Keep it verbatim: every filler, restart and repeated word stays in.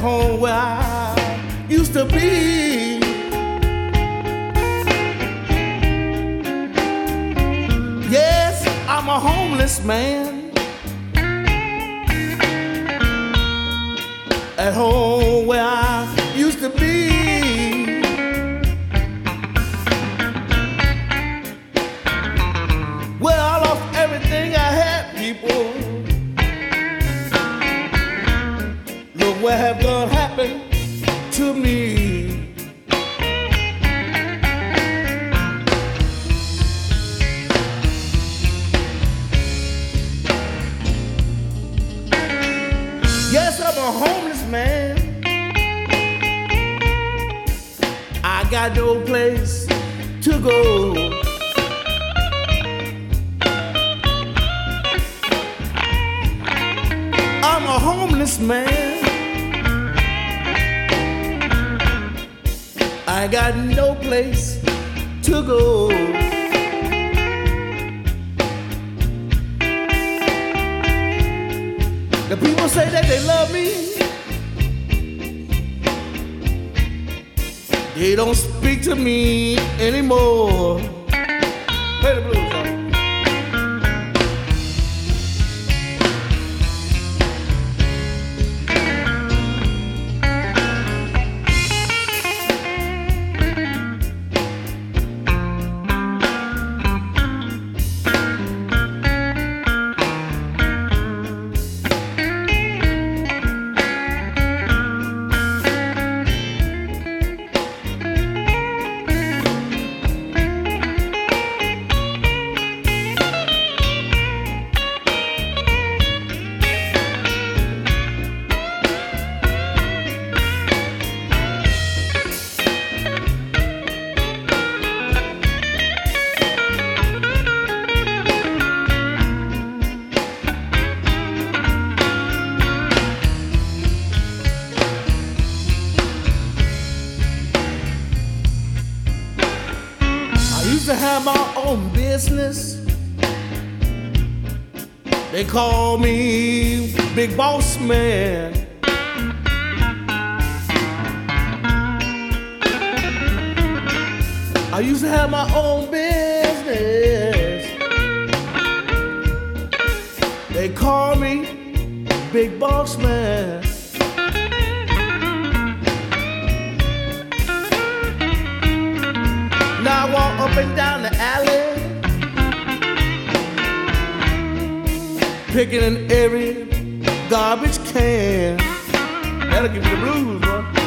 home where I used to be. Yes, I'm a homeless man at home where I used to be. Well, I lost everything I had, people. Look what have done happened to me. Yes, I'm a homeless man. I got no place to go. I'm a homeless man. I got no place to go. The people say that they love me. They don't speak to me anymore. Play the blues, y'all. I used to have my own business. They call me Big Boss Man. I used to have my own business. They call me Big Boss Man. Now I walk up and down the alley, picking in every garbage can. That'll give you the blues, bro.